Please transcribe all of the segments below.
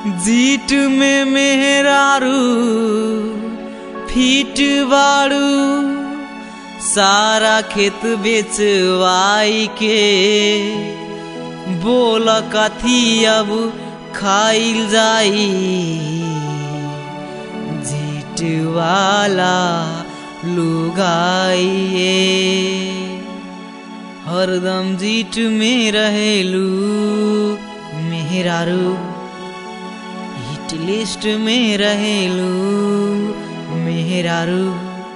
जीट में मेहरारू फीट बाड़ू सारा खेत बेचवाई के बोल कथी अब खाइल जाई जीट वाला लुगाइए हरदम जीट में रहेलू मेहरारू हिट लिस्ट में रहेलू मेहरारू।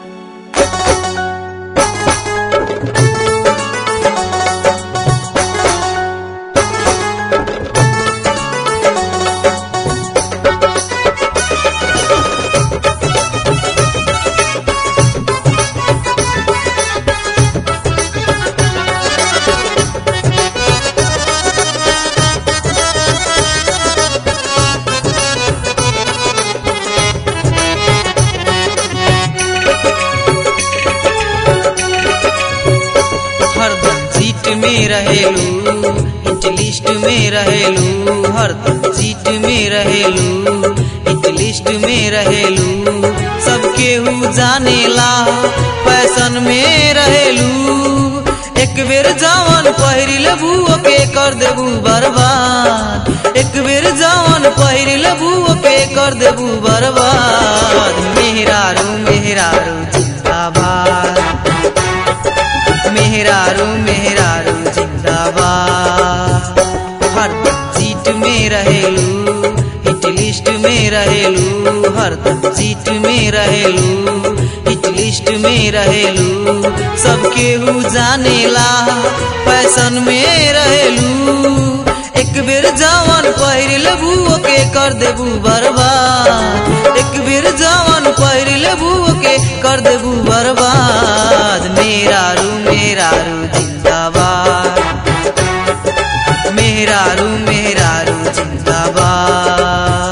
में रहेलू हिट लिस्ट में रहेलू हरदम जीट में रहेलू हिट लिस्ट में रहेलू सब केहू जानेला फैशन में रहेलू एक बेर जवन पहिर लेबू ओके कर देबू बर्बाद एक बेर जवन पहिर लेबू ओके कर देबू बर्बाद मेहरारू मेहरारू जिंदाबाद मेहरारू मेहरारू जिंदाबाद हरदम जीट में रहेलू हिट लिस्ट में रहेलू हरदम जीट में रहेलू हिट लिस्ट में रहेलू सब केहू जानेला फैशन में रहेलू एक बेर जवन पहिर लेबू ओके कर देबू बर्बाद एक बेर जवन पहिर लेबू ओके कर देबू बर्बाद मेहरारू मेहरारू जिंदाबाद मेहरारू मेहरारू जिंदाबाद।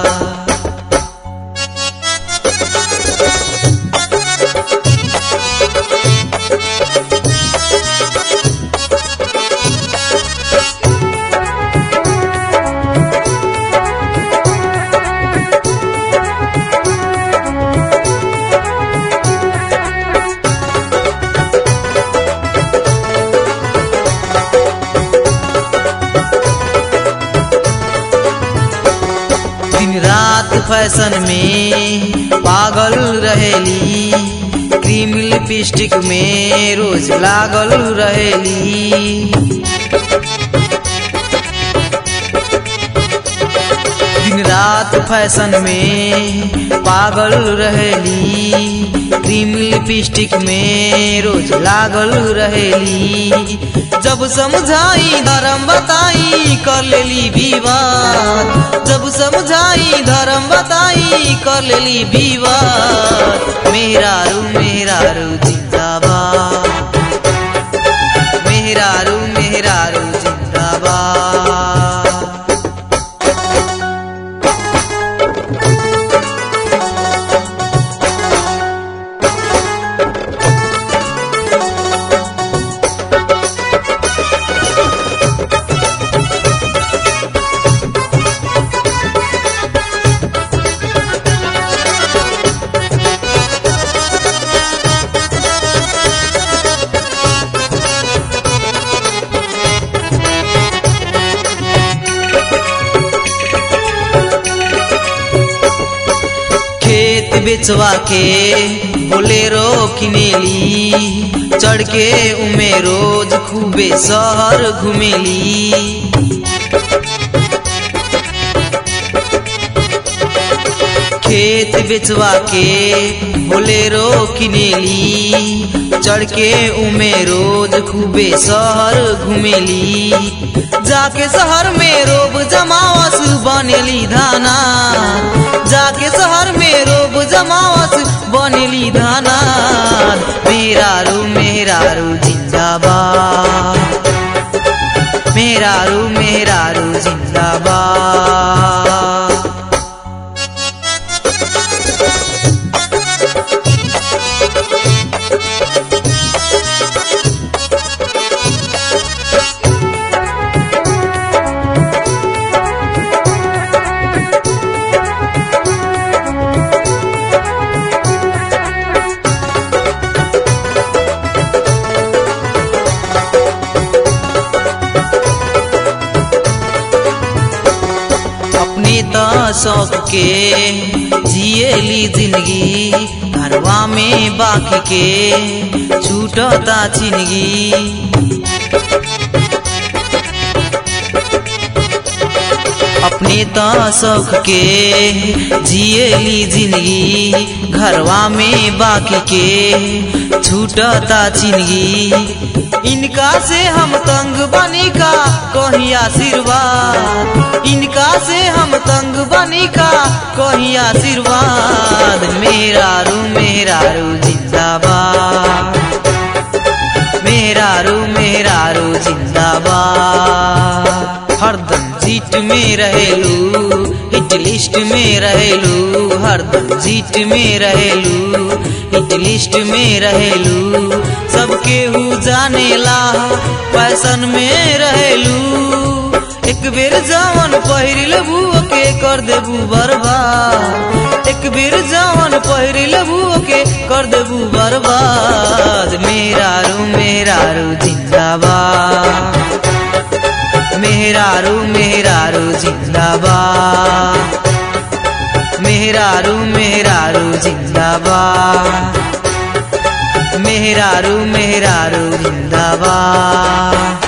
रात फैशन में पागल रहेली क्रीम लिपस्टिक में रोज लागल रहेली दिन रात फैशन में पागल रहेली क्रीम लिपस्टिक में रोज लागल रहेली जब समझाई धर्म बताई कर लेली विवाद जब समझाई धर्म बताई कर लेली विवाद मेहरारू मेहरारू जिंदाबाद मेहरारू मेहरारू जिंदाबाद। बेचवा के बोलेरो किनेली चढ़ के उमे रोज खूबे शहर घुमेली खेत बेचवा के बोलेरो किनेली चढ़ के उमे रोज खूबे शहर घुमेली जाके शहर में रोब जमावस बनेली धाना जाके शहर में रोब जमावस बनेली धाना मेहरारू मेहरारू जिंदाबाद मेहरारू मेहरारू जिंदाबाद। शौक के जिएली जिंदगी घरवा में बाकी के छूटता जिंदगी। अपने तो शौक के जिएली जिंदगी घरवा में बाकी के छूटता जिंदगी। इनका से हम तंग बनी का कहीं आशीर्वाद, इनका से हम तंग बनी का कहीं आशीर्वाद। मेहरारू मेहरारू जिंदाबाद, मेहरारू मेहरारू जिंदाबाद। हरदम जीत में रहेलू, हिट लिस्ट में रहेलू, हरदम जीत में रहेलू, हिट लिस्ट में रहेलू। सबके हु जानेला फैशन में रहेलू। एक बेर जवन पहिर लेबू के कर देबू बर्बाद, एक बेर जवन पहिर लेबू के कर देबू बर्बाद। मेहरारू मेहरारू जिंदाबाद, मेहरारू मेहरारू जिंदाबाद, मेहरारू मेहरारू जिंदाबाद, मेहरारू मेहरारू जिंदाबाद।